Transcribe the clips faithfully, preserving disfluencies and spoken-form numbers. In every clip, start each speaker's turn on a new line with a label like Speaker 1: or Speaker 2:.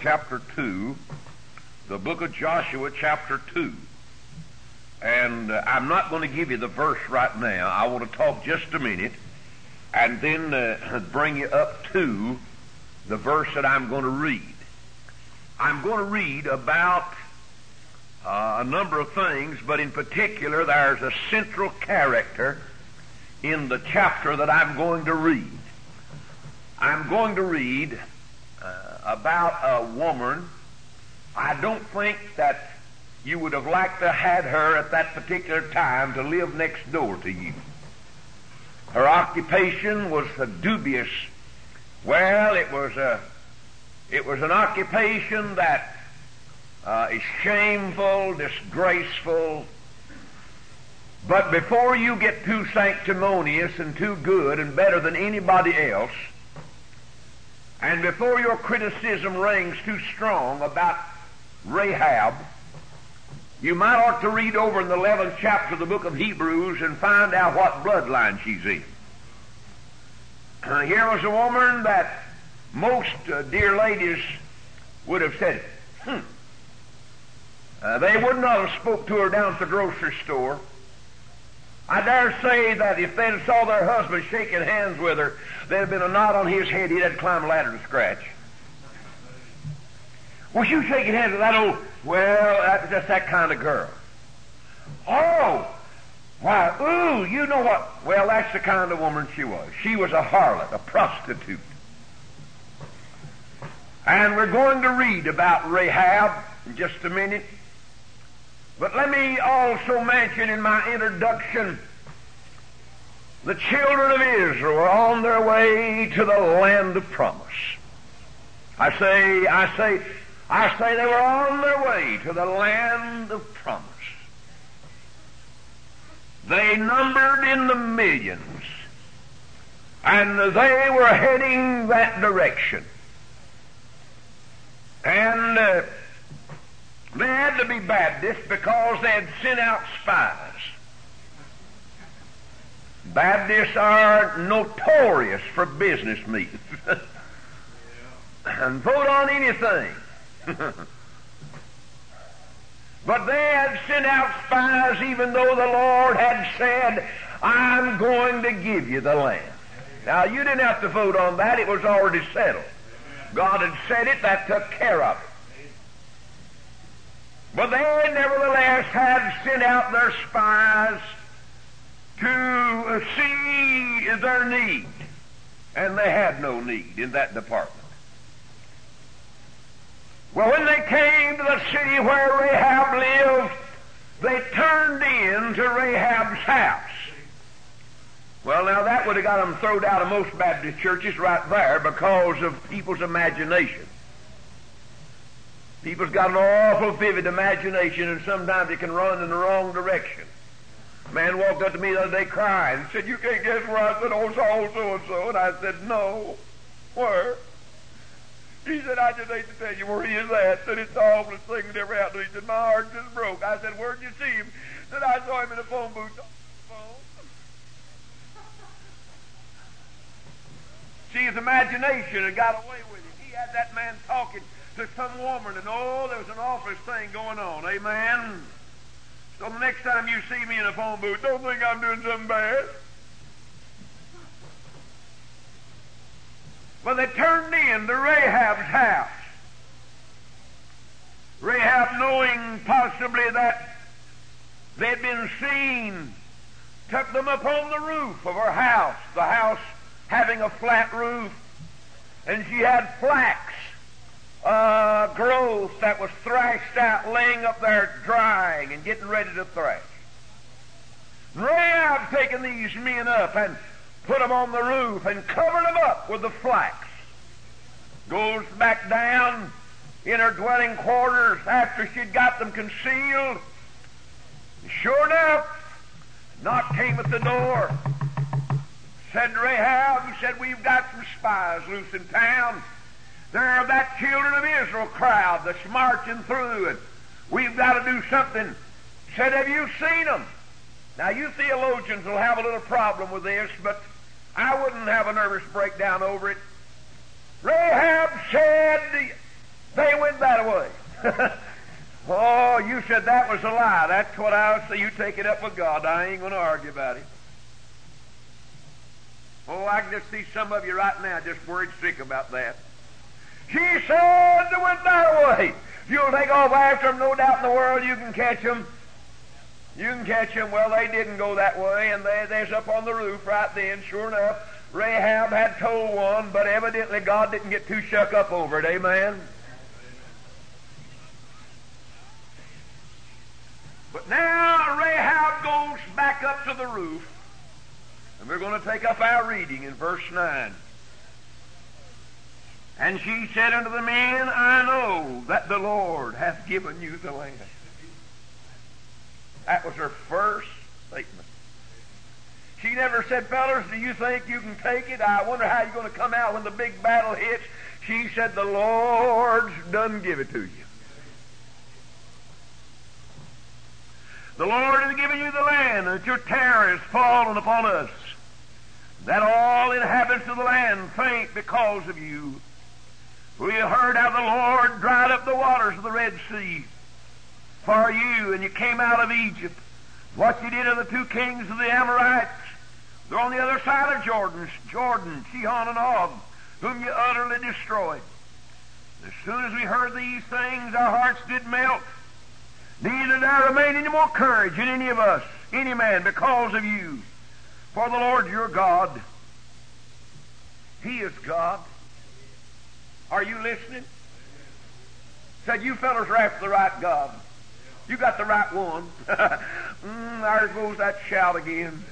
Speaker 1: chapter two, the book of Joshua chapter two. And uh, I'm not going to give you the verse right now. I want to talk just a minute and then uh, bring you up to the verse that I'm going to read. I'm going to read about uh, a number of things, but in particular there's a central character in the chapter that I'm going to read. I'm going to read uh, about a woman. I don't think that you would have liked to have had her at that particular time to live next door to you. Her occupation was a dubious, well, it was a, it was an occupation that uh, is shameful, disgraceful. But before you get too sanctimonious and too good and better than anybody else, and before your criticism rings too strong about Rahab, you might ought to read over in the eleventh chapter of the book of Hebrews and find out what bloodline she's in. Uh, here was a woman that most uh, dear ladies would have said, hmm. Uh, they would not have spoke to her down at the grocery store. I dare say that if they'd saw their husband shaking hands with her, there'd have been a knot on his head. He'd have to climb a ladder to scratch. Was you shaking hands with that old, well, that's just that kind of girl. Oh, why, ooh, you know what? Well, that's the kind of woman she was. She was a harlot, a prostitute. And we're going to read about Rahab in just a minute. But let me also mention in my introduction, the children of Israel were on their way to the land of promise. I say, I say, I say they were on their way to the land of promise. They numbered in the millions, and they were heading that direction. And uh, they had to be Baptists because they had sent out spies. Baptists are notorious for business meetings and vote on anything. But they had sent out spies even though the Lord had said, I'm going to give you the land. Now, you didn't have to vote on that. It was already settled. God had said it. That took care of it. But they nevertheless had sent out their spies to see their need. And they had no need in that department. Well, when they came to the city where Rahab lived, they turned in to Rahab's house. Well, now that would have got them thrown out of most Baptist churches right there because of people's imagination. People's got an awful vivid imagination, and sometimes it can run in the wrong direction. A man walked up to me the other day crying and said, you can't guess where I said, oh, so, so, and so. And I said, no. Where? He said, I just hate to tell you where he is at. Said, it's the awfulest thing that ever happened to me. He said, my heart just broke. I said, where'd you see him? Said, I saw him in a phone booth. See, his imagination had got away with him. He had that man talking to some woman, and oh, there was an awful thing going on. Amen? So the next time you see me in a phone booth, don't think I'm doing something bad. Well, they turned in to Rahab's house. Rahab, knowing possibly that they'd been seen, took them upon the roof of her house, the house having a flat roof, and she had flax uh, growth that was thrashed out, laying up there drying and getting ready to thrash. Rahab taken these men up and put them on the roof and covered them up with the flax. Goes back down in her dwelling quarters after she'd got them concealed. And sure enough, knock came at the door. Said Rahab, said, we've got some spies loose in town. They're that children of Israel crowd that's marching through, and we've got to do something. Said, have you seen them? Now, you theologians will have a little problem with this, but I wouldn't have a nervous breakdown over it. Rahab said they away. Oh, you said that was a lie. That's what I would say. You take it up with God. I ain't going to argue about it. Oh, I can just see some of you right now just worried sick about that. She said they went that way. If you'll take off after them, no doubt in the world you can catch them. You can catch them. Well, they didn't go that way, and they, they's up on the roof right then. Sure enough, Rahab had told one, but evidently God didn't get too shook up over it. Amen? But now Rahab goes back up to the roof, and we're going to take up our reading in verse nine. And she said unto the men, I know that the Lord hath given you the land. That was her first statement. She never said, fellas, do you think you can take it? I wonder how you're going to come out when the big battle hits. She said, the Lord's done give it to you. The Lord has given you the land, that your terror is fallen upon us, that all inhabitants of the land faint because of you. We have heard how the Lord dried up the waters of the Red Sea for you, and you came out of Egypt. What you did to the two kings of the Amorites, they're on the other side of Jordan, Jordan, Sihon and Og, whom you utterly destroyed. As soon as we heard these things, our hearts did melt. Neither did there remain any more courage in any of us, any man, because of you. For the Lord your God, He is God. Are you listening? Said, you fellas are after the right God. You got the right one. mm, there goes that shout again.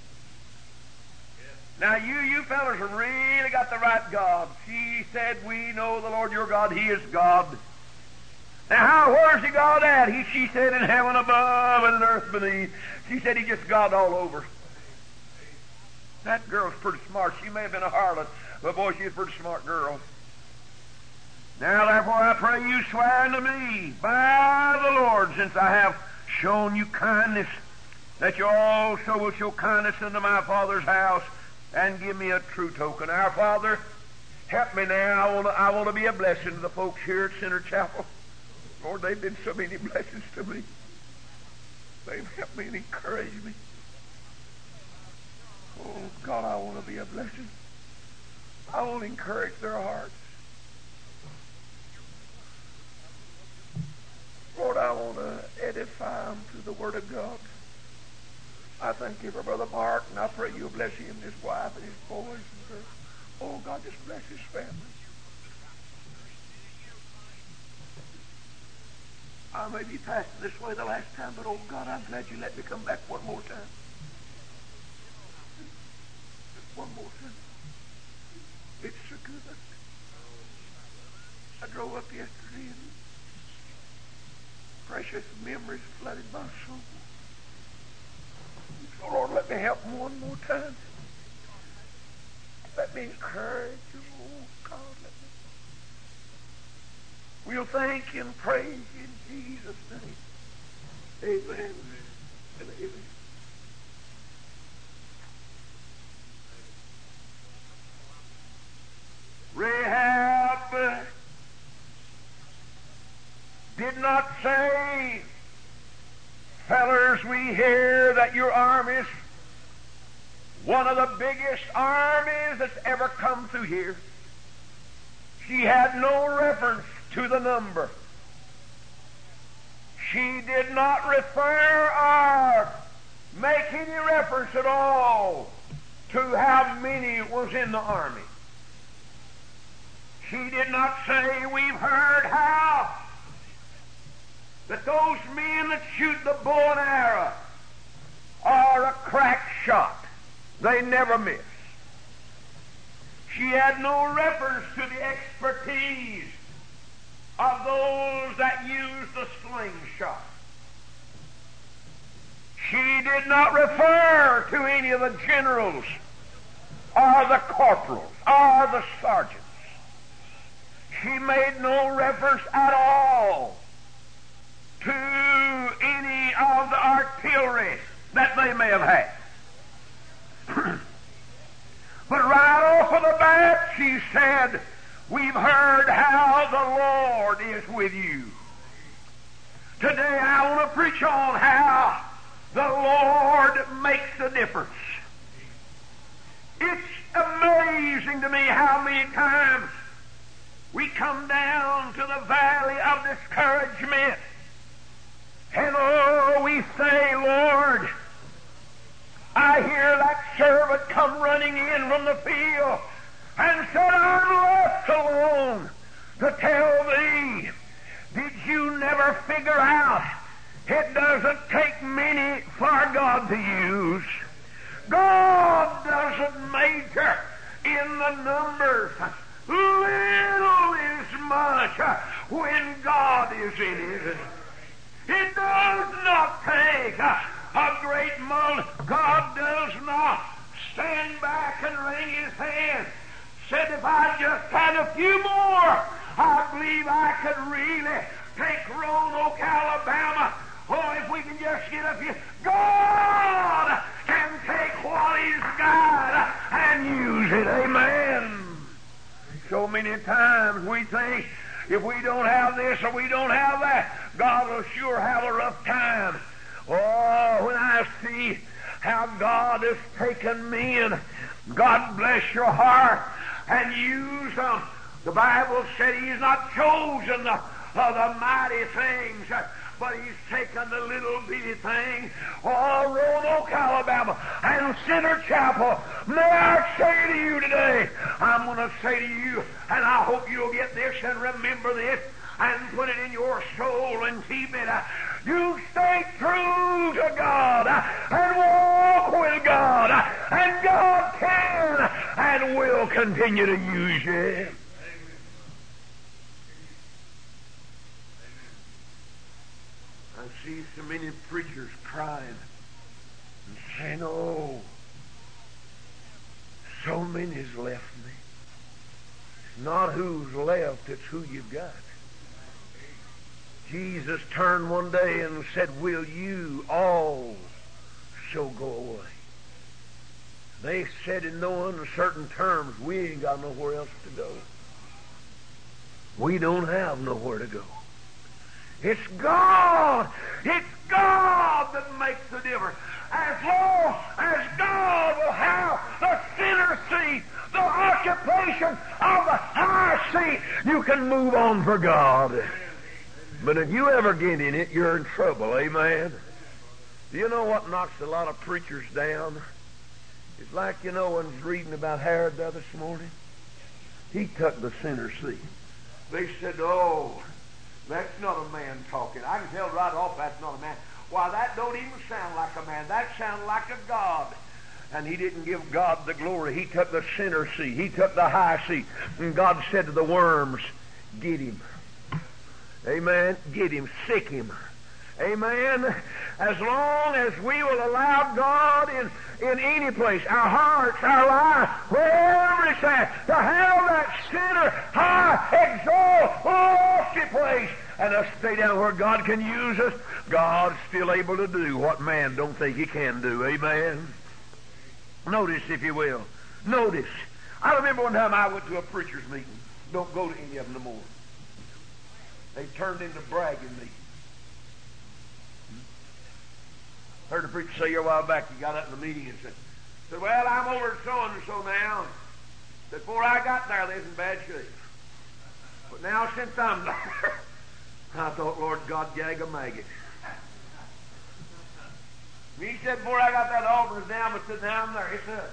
Speaker 1: Now you, you fellas have really got the right God. She said, we know the Lord your God, He is God. Now, how, where's He God at? He, she said, in heaven above and in earth beneath. She said, He just God all over. That girl's pretty smart. She may have been a harlot, but boy, she's a pretty smart girl. Now, therefore, I pray you swear unto me by the Lord, since I have shown you kindness, that you also will show kindness unto my Father's house, and give me a true token. Our Father, help me now. I want to, I want to be a blessing to the folks here at Center Chapel. Lord, they've been so many blessings to me. They've helped me and encouraged me. Oh, God, I want to be a blessing. I want to encourage their hearts. Lord, I want to edify them through the Word of God. I thank you for Brother Mark, and I pray you'll bless him and his wife and his boys and girls. Oh, God, just bless his family. I may be passing this way the last time, but oh, God, I'm glad you let me come back one more time. Just one more time. It's so good. I drove up yesterday and precious memories flooded my soul. So, Lord, let me help them one more time. Let me encourage you. Oh, God, let me. We'll thank you and praise you in Jesus' name. Amen and amen. Rahab did not say, fellers, we hear that your army's one of the biggest armies that's ever come through here. She had no reference to the number. She did not refer or make any reference at all to how many was in the army. She did not say, we've heard how that those men that shoot the bow and arrow are a crack shot. They never miss. She had no reference to the expertise of those that use the slingshot. She did not refer to any of the generals or the corporals or the sergeants. She made no reference at all to any of the artillery that they may have had. But right off of the bat, she said, we've heard how the Lord is with you. Today I want to preach on how the Lord makes a difference. It's amazing to me how many times we come down to the valley of discouragement, and oh, we say, Lord, I hear that servant come running in from the field and said, I'm left alone to tell thee, did you never figure out it doesn't take many for God to use? God doesn't major in the numbers. Little is much when God is in it. It does not take a great multitude. God does not stand back and wring his hands. Said, if I just had a few more, I believe I could really take Roanoke, Alabama. Oh, if we can just get a few. God can take what he's got and use it. Amen. So many times we think if we don't have this or we don't have that, God will sure have a rough time. Oh, when I see how God has taken men, God bless your heart, and use them. The Bible said he's not chosen the, uh, the mighty things, but he's taken the little bitty thing. Oh, Roanoke, Alabama, and Center Chapel. May I say to you today, I'm going to say to you, and I hope you'll get this and remember this and put it in your soul and keep it. You stay true to God and walk with God, and God can and will continue to use you. I see so many preachers crying and saying, oh, so many's left me. It's not who's left, it's who you've got. Jesus turned one day and said, will you all so go away? They said in no uncertain terms, we ain't got nowhere else to go. We don't have nowhere to go. It's God. It's God that makes the difference. As long as God will have the center seat, the occupation of the high seat, you can move on for God. But if you ever get in it, you're in trouble. Amen. Do you know what knocks a lot of preachers down? It's like, you know, I was reading about Herod the other morning. He took the center seat. They said, oh, that's not a man talking. I can tell right off that's not a man. Why, that don't even sound like a man. That sounds like a God. And he didn't give God the glory. He took the center seat. He took the high seat. And God said to the worms, get him. Amen. Get him. Sick him. Amen. As long as we will allow God in, in any place, our hearts, our lives, wherever it's at, to have that center, high, exalt, lofty place, and us stay down where God can use us, God's still able to do what man don't think he can do. Amen. Notice, if you will. Notice. I remember one time I went to a preacher's meeting. Don't go to any of them no more. They turned into bragging meetings. Heard a preacher say here a while back, he got up in the meeting and said, said well, I'm over at so-and-so now. Before I got there, they was in bad shape. But now since I'm there, I thought, Lord God, gag a maggot. He said, before I got that altar was down, but said, now I'm there. He said,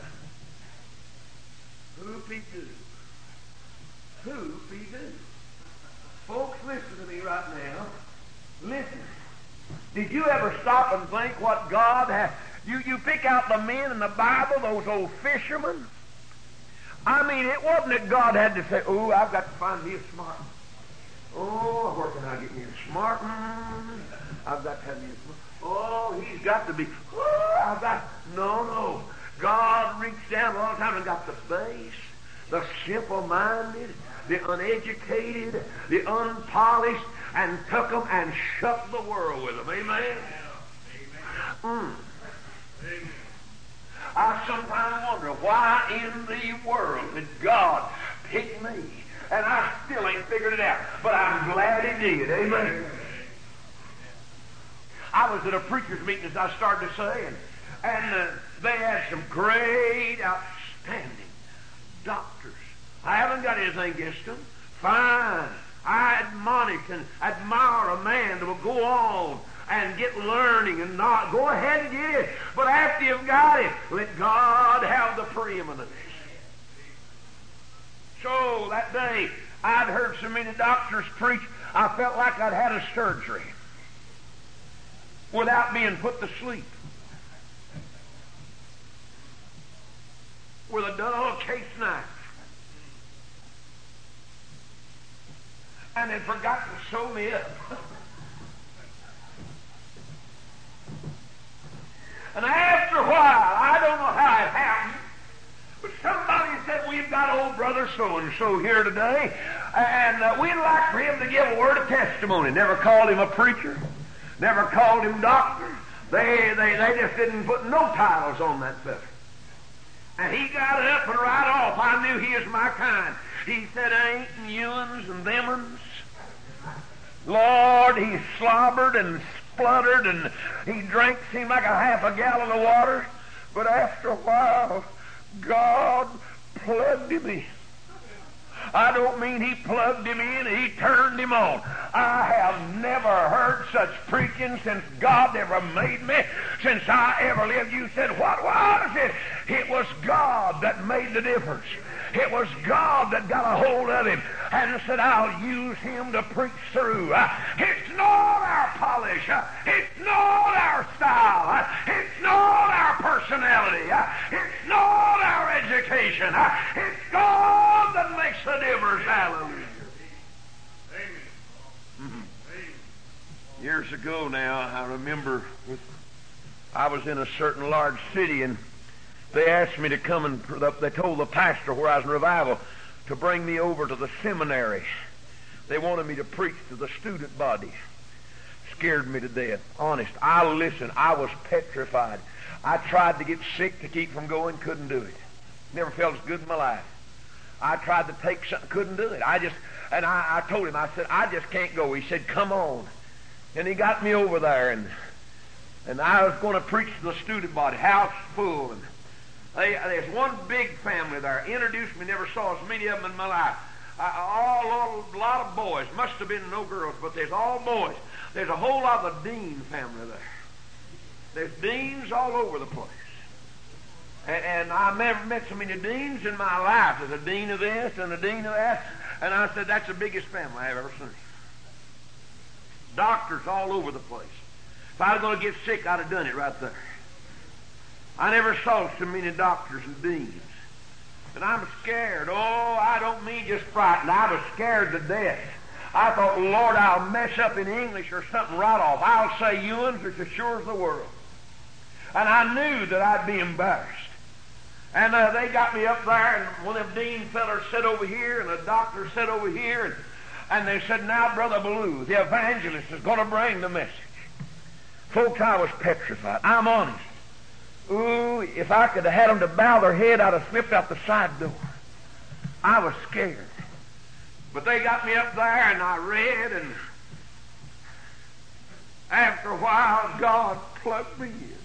Speaker 1: whoopie do. Whoopie do. Folks, listen to me right now. Listen. Did you ever stop and think what God has? You, you pick out the men in the Bible, those old fishermen. I mean, it wasn't that God had to say, oh, I've got to find me a smart one. Oh, where can I get me a smart one? I've got to have me a smart one. Oh, he's got to be, oh, I've got, no, no. God reached down all the time and got the base, the simple-minded, the uneducated, the unpolished, and took them and shook the world with them. Amen? Mm. I sometimes wonder why in the world did God pick me And I still ain't figured it out. But I'm glad he did. Amen. I was at a preacher's meeting, as I started to say, and, and uh, they had some great, outstanding doctors. I haven't got anything against them. Fine. I admonish and admire a man that will go on and get learning and not. Go ahead and get it. But after you've got it, let God have the preeminence. So that day, I'd heard so many doctors preach, I felt like I'd had a surgery without being put to sleep. With a dull case knife. And they'd forgotten to sew me up. And after a while, I don't know how it happened, but somebody said, we've got old brother so-and-so here today, and uh, we'd like for him to give a word of testimony. Never called him a preacher. Never called him doctor. They, they, they just didn't put no titles on that feller. And he got up and right off. I knew he was my kind. He said, ain't and you'ns and them'uns. Lord, he slobbered and spluttered and he drank, seemed like a half a gallon of water. But after a while, God plugged him in. I don't mean he plugged him in, he turned him on. I have never heard such preaching since God ever made me, since I ever lived. You said, what was it? It was God that made the difference. It was God that got a hold of him and said, I'll use him to preach through. Uh, it's not our polish. Uh, it's not our style. Uh, it's not our personality. Uh, it's not our education. Uh, it's God that makes the difference. Hallelujah. Mm-hmm. Years ago now, I remember with, I was in a certain large city, and they asked me to come and they told the pastor where I was in revival to bring me over to the seminary. They wanted me to preach to the student body. Scared me to death. Honest. I listened. I was petrified. I tried to get sick to keep from going. Couldn't do it. Never felt as good in my life. I tried to take something. Couldn't do it. I just, and I, I told him, I said, I just can't go. He said, come on. And he got me over there, and and I was going to preach to the student body. House full, and They, there's one big family there. Introduced me, never saw as many of them in my life. I, all, a lot of boys. Must have been no girls, but there's all boys. There's a whole lot of the Dean family there. There's deans all over the place. And, and I've never met so many deans in my life. There's a dean of this and a dean of that. And I said, that's the biggest family I've ever seen. Doctors all over the place. If I was going to get sick, I'd have done it right there. I never saw so many doctors and deans. And I'm scared. Oh, I don't mean just frightened. I was scared to death. I thought, Lord, I'll mess up in English or something right off. I'll say Ewins, it's as sure as the world. And I knew that I'd be embarrassed. And uh, they got me up there, and one of them dean fellers sat over here, and a doctor sat over here, and, and they said, now, Brother Ballou, the evangelist is going to bring the message. Folks, I was petrified. I'm honest. Ooh, if I could have had them to bow their head, I'd have slipped out the side door. I was scared. But they got me up there, and I read, and after a while, God plugged me in.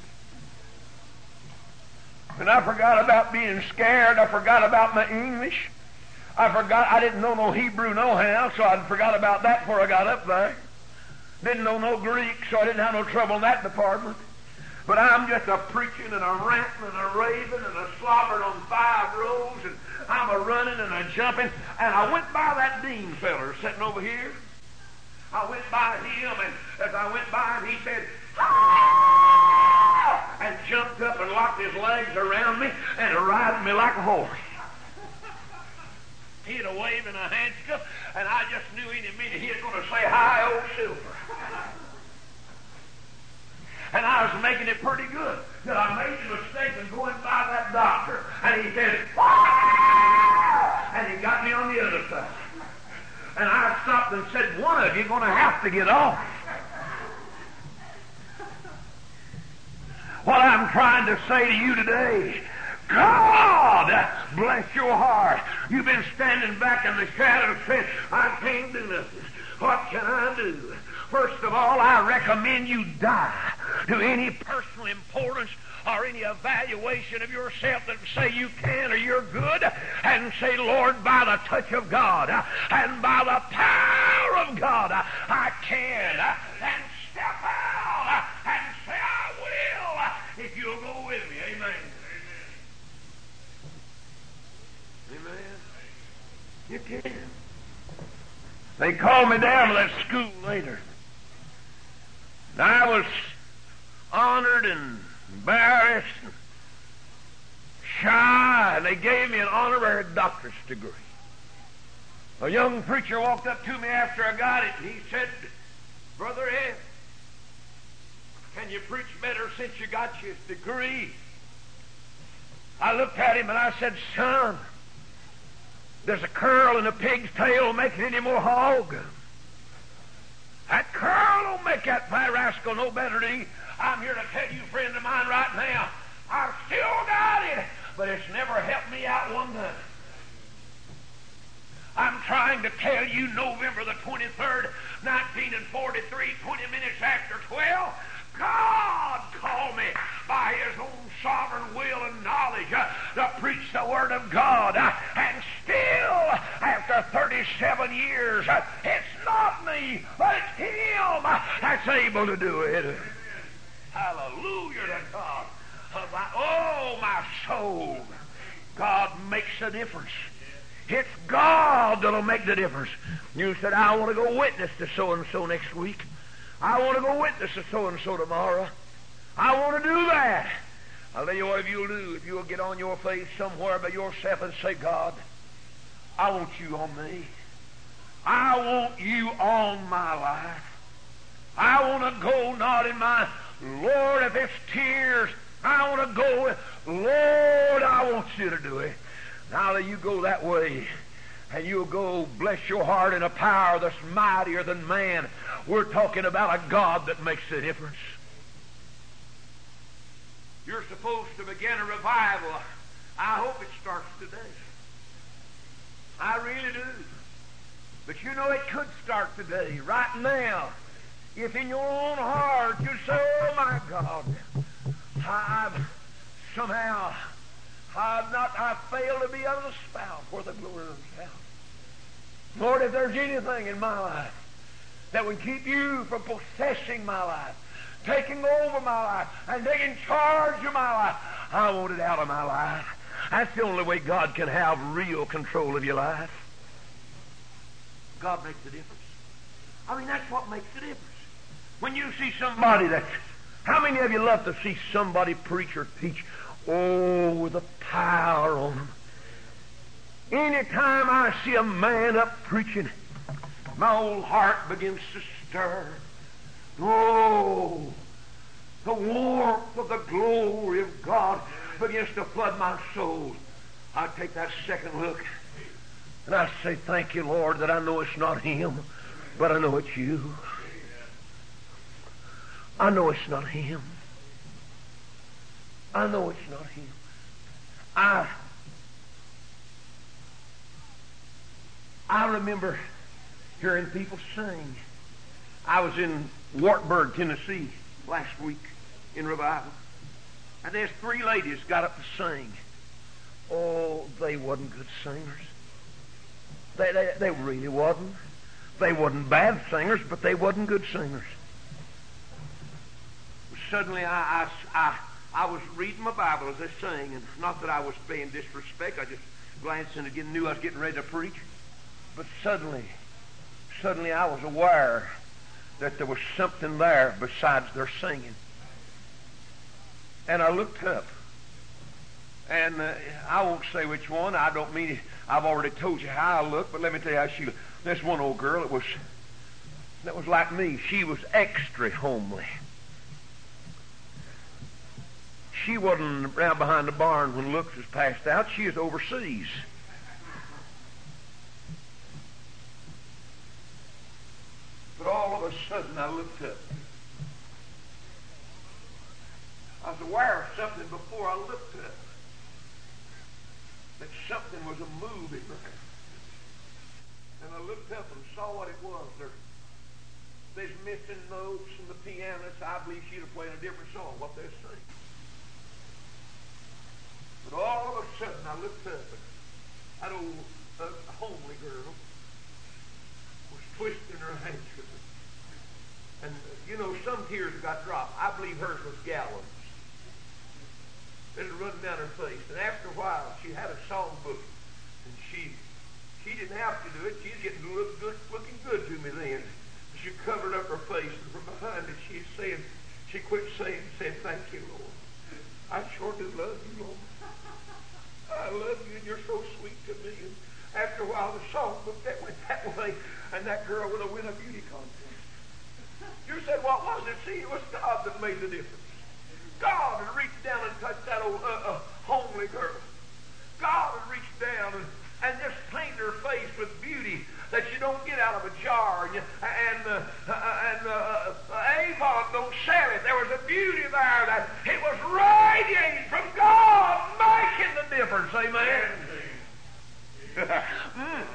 Speaker 1: And I forgot about being scared. I forgot about my English. I forgot, I didn't know no Hebrew no how, so I forgot about that before I got up there. Didn't know no Greek, so I didn't have no trouble in that department. But I'm just a preaching and a ranting and a raving and a slobbering on five rows, and I'm a running and a jumping. And I went by that dean feller sitting over here. I went by him, and as I went by him, he said, ah! And jumped up and locked his legs around me and riding me like a horse. He had a wave and a handkerchief, and I just knew in a minute he was going to say, hi, old Silver. And I was making it pretty good. That I made the mistake of going by that doctor. And he said, ah! And he got me on the other side. And I stopped and said, one of you going to have to get off. What I'm trying to say to you today, God bless your heart. You've been standing back in the shadows saying, I can't do nothing. What can I do? First of all, I recommend you die to any personal importance or any evaluation of yourself that say you can or you're good, and say, Lord, by the touch of God and by the power of God, I can, and step out and say, I will, if you'll go with me. Amen. Amen. You can. They called me down to that school later. And I was honored and embarrassed and shy, and they gave me an honorary doctor's degree. A young preacher walked up to me after I got it, and he said, Brother Ed, can you preach better since you got your degree? I looked at him and I said, Son, does a curl in a pig's tail make it any more hog? That curl don't make that fat rascal no better than he. I'm here to tell you, friend of mine, right now, I've still got it, but it's never helped me out one time. I'm trying to tell you, November the twenty-third, nineteen forty-three, twenty minutes after twelve, God called me by His own sovereign will and knowledge uh, to preach the Word of God. Uh, and still, after thirty-seven years, uh, it's not me, but it's Him uh, that's able to do it. Hallelujah to God. Oh, my soul. God makes a difference. It's God that'll make the difference. You said, I want to go witness to so-and-so next week. I want to go witness to so-and-so tomorrow. I want to do that. I'll tell you what, if you'll do, if you'll get on your face somewhere by yourself and say, God, I want you on me. I want you on my life. I want to go not in my, Lord, if it's tears, I want to go, Lord, I want you to do it. Now that you go that way, and you'll go bless your heart in a power that's mightier than man. We're talking about a God that makes a difference. You're supposed to begin a revival. I hope it starts today. I really do. But you know it could start today, right now. If in your own heart you say, oh my God, I've somehow, I've not, I've failed to be of the spout for the glory of the spout. Lord, if there's anything in my life that would keep you from possessing my life, taking over my life, and taking charge of my life, I want it out of my life. That's the only way God can have real control of your life. God makes a difference. I mean, that's what makes a difference. When you see somebody that, how many of you love to see somebody preach or teach? Oh, with the power on them. Anytime I see a man up preaching, my old heart begins to stir. Oh, the warmth of the glory of God begins to flood my soul. I take that second look, and I say, thank you, Lord, that I know it's not him, but I know it's you. I know it's not him. I know it's not him. I I remember hearing people sing. I was in Wartburg, Tennessee last week in revival. And there's three ladies got up to sing. Oh, they wasn't good singers. They, they, they really wasn't. They wasn't bad singers, but they wasn't good singers. Suddenly I, I, I, I was reading my Bible as they sang, and not that I was paying disrespect, I just glanced in again, knew I was getting ready to preach. But suddenly, suddenly I was aware that there was something there besides their singing. And I looked up, and uh, I won't say which one. I don't mean it. I've already told you how I looked, but let me tell you how she looked. This one old girl, it was that was like me. She was extra homely. She wasn't around behind the barn when looks was passed out. She was overseas. But all of a sudden I looked up. I was aware of something before I looked up. that something was a moving around. And I looked up and saw what it was. There, there's missing notes, and the pianist, I believe she'd have played a different song, what they're singing. But all of a sudden, I looked up, and that old uh, homely girl was twisting her handkerchief. And, uh, you know, some tears got dropped. I believe hers was gallons. It had run down her face. And after a while, she had a songbook, and she she didn't have to do it. She was getting to look good, looking good to me then. She covered up her face, and from behind it, she's saying, she quit saying, saying, "Thank you, Lord. I sure do love you, Lord. I love you, and you're so sweet to me." And after a while, the songbook that went that way, and that girl would have win a beauty contest. You said, what was it? See, it was God that made the difference. God had reached down and touched that old uh, uh, homely girl. God had reached down and, and just painted her face with beauty that you don't get out of a jar. And, you, and, uh, uh, and uh, uh, Avon don't sell it. There was a beauty there that it was radiating from God, making the difference. Amen. mm.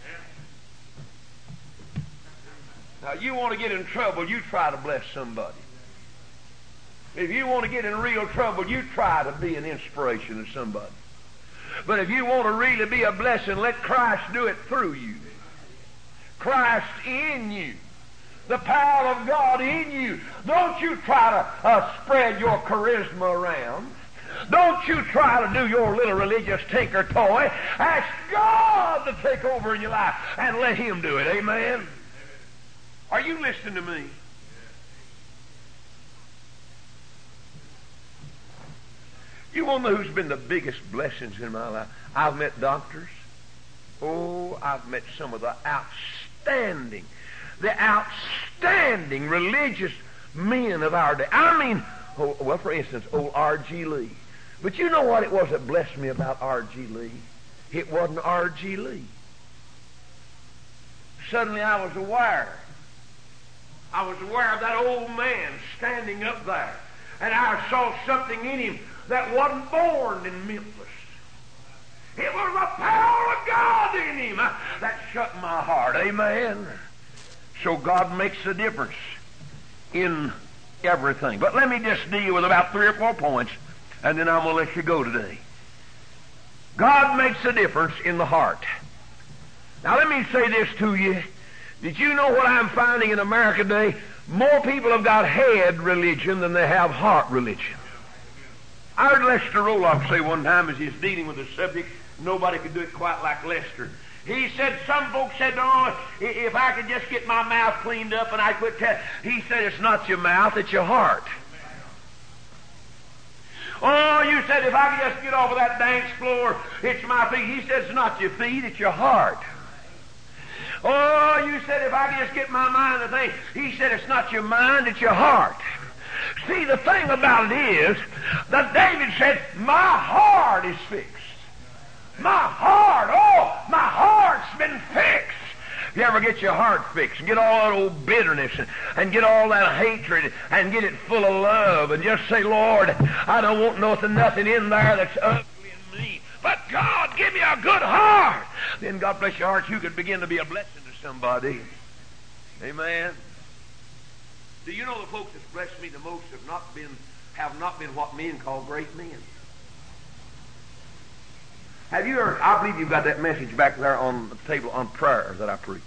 Speaker 1: Now, you want to get in trouble, you try to bless somebody. If you want to get in real trouble, you try to be an inspiration to somebody. But if you want to really be a blessing, let Christ do it through you. Christ in you. The power of God in you. Don't you try to uh, spread your charisma around. Don't you try to do your little religious tinker toy. Ask God to take over in your life and let Him do it. Amen. Are you listening to me? You want to know who's been the biggest blessings in my life? I've met doctors. Oh, I've met some of the outstanding, the outstanding religious men of our day. I mean, oh, well, for instance, old R G Lee. But you know what it was that blessed me about R G Lee? It wasn't R G Lee. Suddenly I was aware. I was aware of that old man standing up there. And I saw something in him that wasn't born in Memphis. It was the power of God in him that shut my heart. Amen. So God makes a difference in everything. But let me just deal with about three or four points, and then I'm going to let you go today. God makes a difference in the heart. Now let me say this to you. Did you know what I'm finding in America today? More people have got head religion than they have heart religion. I heard Lester Roloff say one time as he was dealing with the subject, nobody could do it quite like Lester. He said, some folks said, "Oh, if I could just get my mouth cleaned up and I quit telling." He said, "It's not your mouth, it's your heart." "Oh, you said, if I could just get off of that dance floor, it's my feet." He said, "It's not your feet, it's your heart." "Oh, you said, if I could just get my mind to think." He said, "It's not your mind, it's your heart." See, the thing about it is that David said, "My heart is fixed." My heart, oh, my heart's been fixed. If you ever get your heart fixed and get all that old bitterness and, and get all that hatred and get it full of love and just say, "Lord, I don't want nothing, nothing in there that's ugly in me. But God, give me a good heart." Then God bless your heart, you could begin to be a blessing to somebody. Amen. Do you know the folks that's blessed me the most have not been have not been what men call great men? Have you heard? I believe you've got that message back there on the table on prayer that I preached.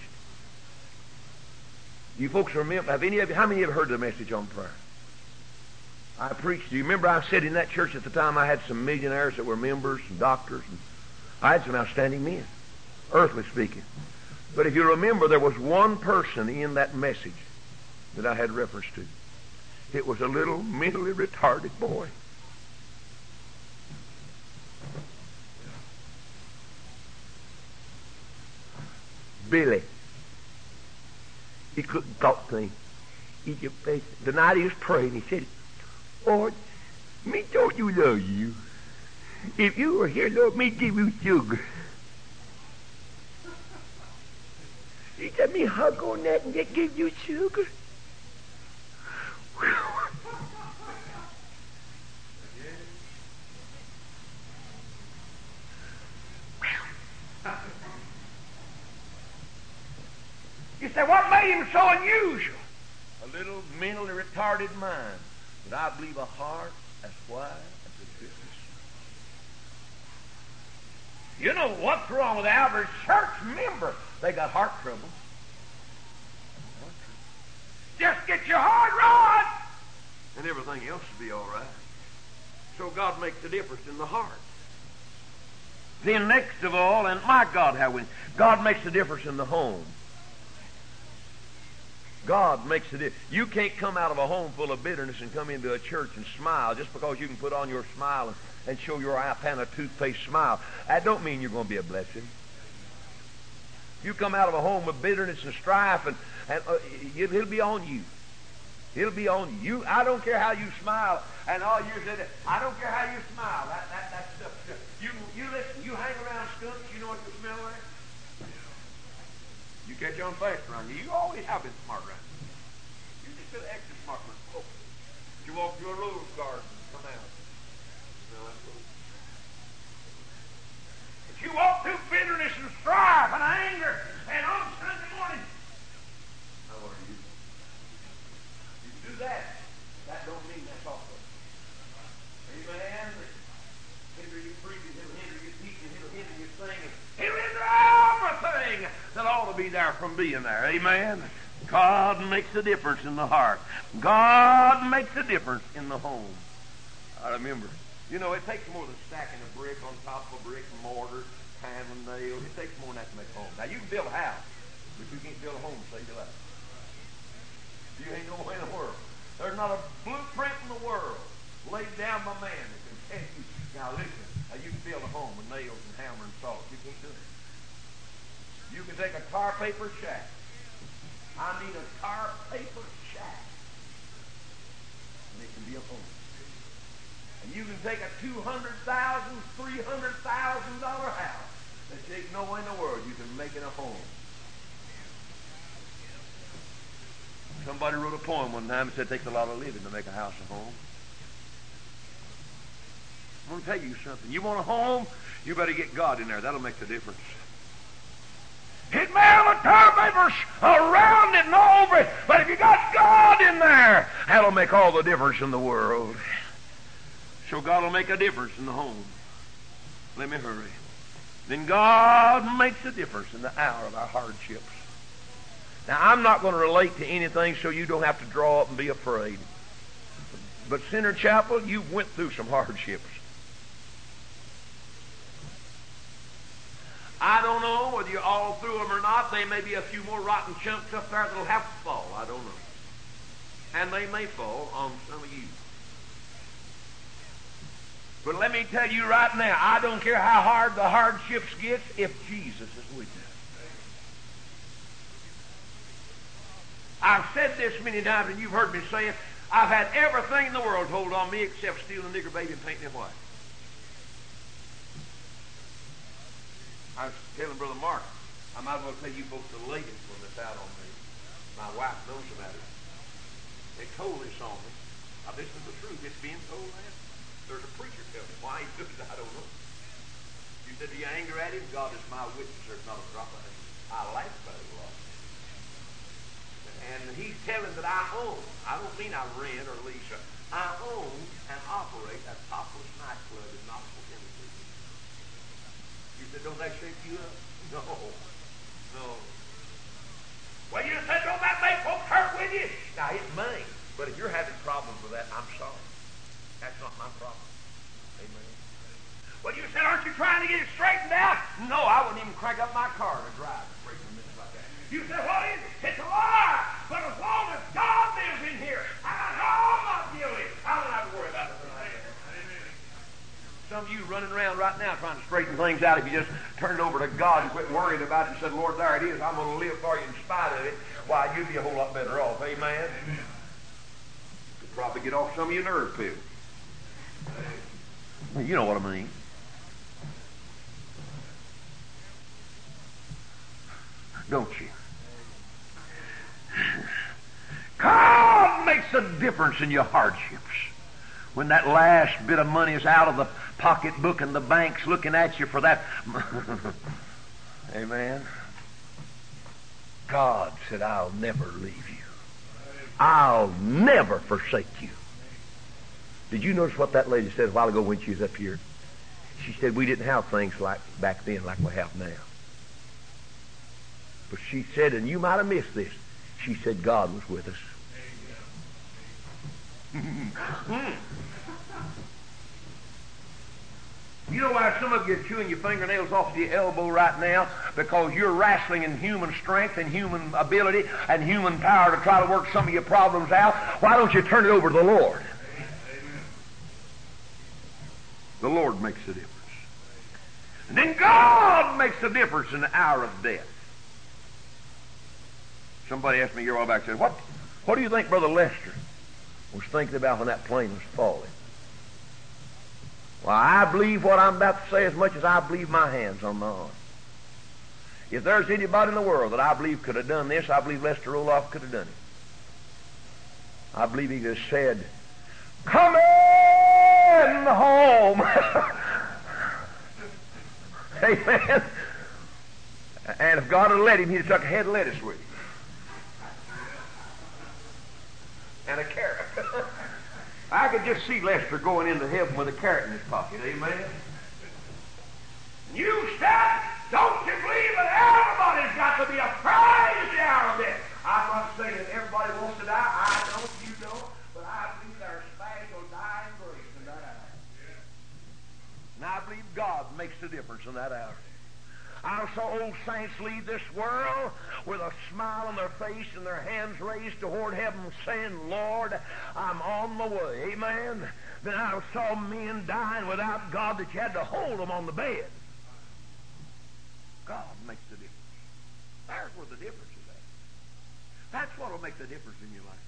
Speaker 1: You folks remember? Have any of you? How many of you have heard the message on prayer? I preached. Do you remember I said in that church at the time I had some millionaires that were members and doctors, and I had some outstanding men, earthly speaking. But if you remember, there was one person in that message that I had reference to. It was a little mentally retarded boy. Billy. He couldn't talk to him. He just, the night he was praying, he said, "Lord, me don't you love you? If you were here, Lord, me give you sugar." He said, "Me hug on that and just give you sugar." say, what made him so unusual? A little mentally retarded mind. But I believe a heart as wide as a good sea. You know what's wrong with the average church member? They got heart trouble. Just get your heart right, and everything else will be all right. So God makes a difference in the heart. Then next of all, and my God, how we, God makes a difference in the home. God makes a difference. You can't come out of a home full of bitterness and come into a church and smile just because you can put on your smile and, and show your eye pan a toothpaste smile. That don't mean you're going to be a blessing. You come out of a home of bitterness and strife, and, and uh, it, it'll be on you. It'll be on you. I don't care how you smile, and all you said, I don't care how you smile. That that that stuff. You you listen. You hang around skunks. You know what they smell like. You catch on fast around you. You always have been smart around you. You just been extra smart around folks. You walk through a rose garden and come out. You know, that's cool. But you walk through bitterness and strife and anger, and on Sunday morning, how are you? You do that. That don't mean that's awful. Amen. It'll hinder your preaching. It'll hinder your teaching. It'll hinder your singing. It'll hinder everything that ought to be there from being there. Amen. God makes a difference in the heart. God makes a difference in the home. I remember. You know, it takes more than stacking a brick on top of a brick, mortar, hammering nails. It takes more than that to make a home. Now, you can build a house, but you can't build a home to save your life. You ain't no way in the world. There's not a blueprint in the world laid down by man that can tell you. Now, listen. Now, you can build a home with nails and hammer and saw. You can't do it. You can take a tar paper shack. I need a tar paper shack. And it can be a home. And you can take a two hundred thousand dollars, three hundred thousand dollars house that you ain't no way in the world you can make it a home. Somebody wrote a poem one time that said it takes a lot of living to make a house a home. I'm going to tell you something. You want a home? You better get God in there. That'll make the difference. It may have a tar paper around it and over it, but if you got God in there, that'll make all the difference in the world. So God will make a difference in the home. Let me hurry. Then God makes a difference in the hour of our hardships. Now, I'm not going to relate to anything so you don't have to draw up and be afraid. But Sinner Chapel, you went through some hardships. I don't know whether you're all through them or not. There may be a few more rotten chunks up there that'll have to fall. I don't know. And they may fall on some of you. But let me tell you right now, I don't care how hard the hardships get if Jesus is with you. I've said this many times, and you've heard me say it. I've had everything in the world hold on me except stealing a nigger baby and painting it white. I was telling Brother Mark, I might as well tell you folks the latest one that's out on me. My wife knows about it. They told this on me. Now, this is the truth. It's being told that. There's a preacher telling me. Why he does it, I don't know. You said, do you anger at him? God is my witness. There's not a drop of it. I laugh about it a lot. And he's telling that I own. I don't mean I rent or lease. I own and operate a topless nightclub in Knoxville, Tennessee. You said, don't that shake you up? No. No. Well, you said, don't that make folks hurt with you? Now, it may. But if you're having problems with that, I'm sorry. That's not my problem. Amen. Well, you said, aren't you trying to get it straightened out? No, I wouldn't even crank up my car to drive a straighten minutes like that. You said, what is it? It's a lie. But as long as God lives in here, and I know I'm not guilty, I don't have to worry about it. Some of you running around right now trying to straighten things out. If you just turned over to God and quit worrying about it and said, Lord, there it is. I'm going to live for you in spite of it. Why, you'd be a whole lot better off. Amen? Amen. You could probably get off some of your nerve pills. You know what I mean. Don't you? God makes a difference in your hardships. When that last bit of money is out of the pocketbook and the bank's looking at you for that. Amen. God said, I'll never leave you. I'll never forsake you. Did you notice what that lady said a while ago when she was up here? She said we didn't have things like back then like we have now. But she said, and you might have missed this, she said God was with us. You know why some of you are chewing your fingernails off your elbow right now? Because you're wrestling in human strength and human ability and human power to try to work some of your problems out. Why don't you turn it over to the Lord? The Lord makes a difference. And then God makes a difference in the hour of death. Somebody asked me here a while back, said, what, what do you think Brother Lester was thinking about when that plane was falling? Well, I believe what I'm about to say as much as I believe my hands on my arm. If there's anybody in the world that I believe could have done this, I believe Lester Roloff could have done it. I believe he could have said, come in home. Amen. And if God had let him, he'd have took a head of lettuce with him. And a carrot. I could just see Lester going into heaven with a carrot in his pocket. Amen. You stop. Don't you believe that everybody's got to be afraid at the hour of death? I'm not saying that everybody wants to die. I don't, you don't. But I believe there's special dying grace in that hour. And I believe God makes the difference in that hour. I saw old saints leave this world with a smile on their face and their hands raised toward heaven saying, Lord, I'm on my way. Amen. Then I saw men dying without God that you had to hold them on the bed. God makes the difference. There's where the difference is at. That's what will make the difference in your life.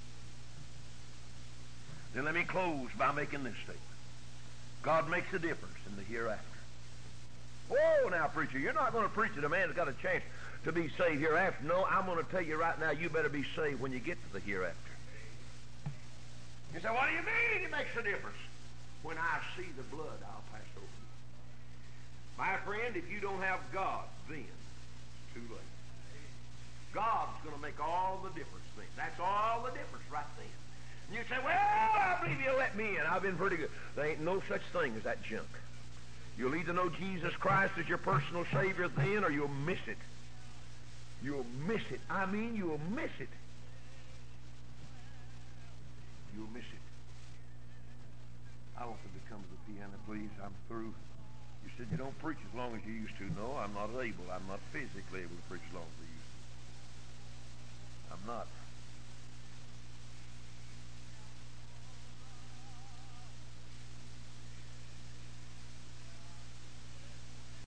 Speaker 1: Then let me close by making this statement. God makes a difference in the hereafter. Oh, now, preacher, you're not going to preach that a man's got a chance to be saved hereafter. No, I'm going to tell you right now, you better be saved when you get to the hereafter. You say, what do you mean it makes a difference? When I see the blood, I'll pass over you. My friend, if you don't have God, then it's too late. God's going to make all the difference then. That's all the difference right then. And you say, well, I believe you'll let me in. I've been pretty good. There ain't no such thing as that junk. You'll either know Jesus Christ as your personal Savior then, or you'll miss it. You'll miss it. I mean, you'll miss it. You'll miss it. I want them to come to the piano, please. I'm through. You said you don't preach as long as you used to. No, I'm not able. I'm not physically able to preach as long as I used to. I'm not.